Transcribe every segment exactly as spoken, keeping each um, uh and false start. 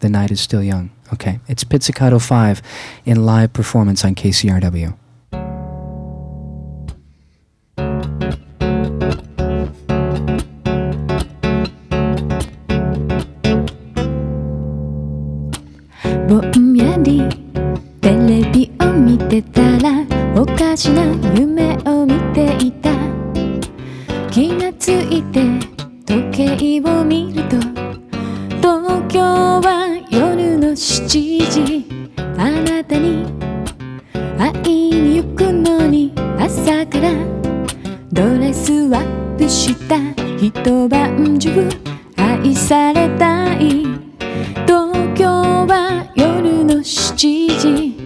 The Night is Still Young. Okay, it's Pizzicato five in live performance on K C R W. ぼんやりテレビを見てたらおかしな夢を見ていた。気がついて時計を見ると東京は夜のしちじ。あなたに会いに行くのに朝からドレスアップした一晩中愛されたい。東京は夜のしちじ。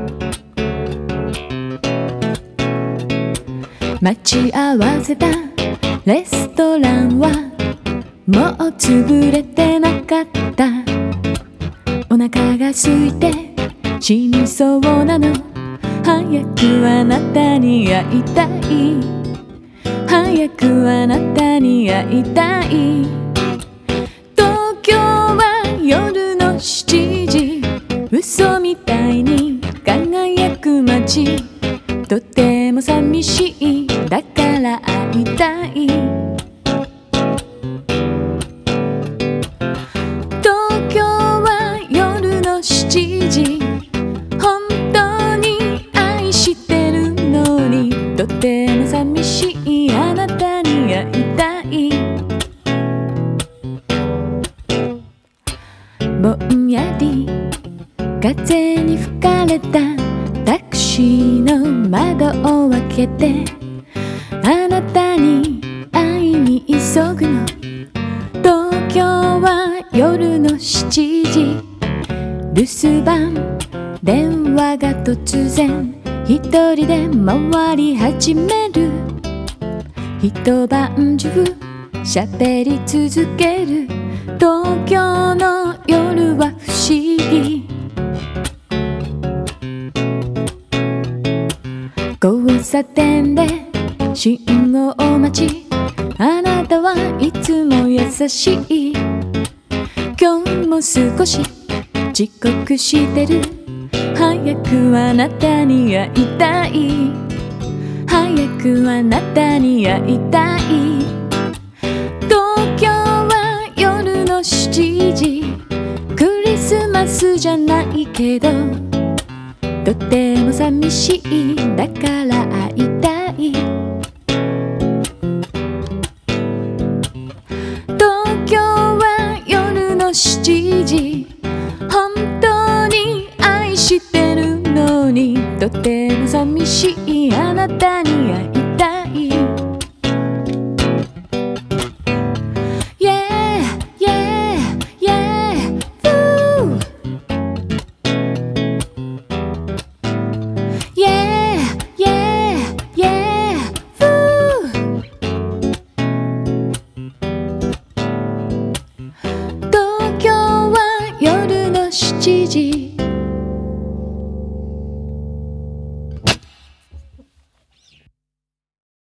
待ち合わせたレストランはもう潰れてなかった。お腹が空いて死にそうなの。早くあなたに会いたい。早くあなたに会いたい。東京は夜のしちじ。嘘みたいに輝く街。とても寂しい。だから会いたい。東京は夜のしちじ。本当に愛してるのにとても寂しい。あなたに会いたい。ぼんやり風に吹かれたタクシーの窓を開けてあなたに会いに急ぐの。東京は夜のしちじ。留守番電話が突然一人で回り始める。一晩中喋り続ける。東京の夜は不思議。交差点で信号待ち。あなたはいつも優しい。今日も少し遅刻してる。早くあなたに会いたい。早くあなたに会いたい。東京は夜のしちじ。クリスマスじゃないけどとても寂しい。だから会いたい。東京は夜のしちじ。本当に愛してるのにとても寂しい。あなたに会いたい。Yeah, yeah, yeah, woo. Yeah, yeah, yeah, woo. 東京は夜のしちじ。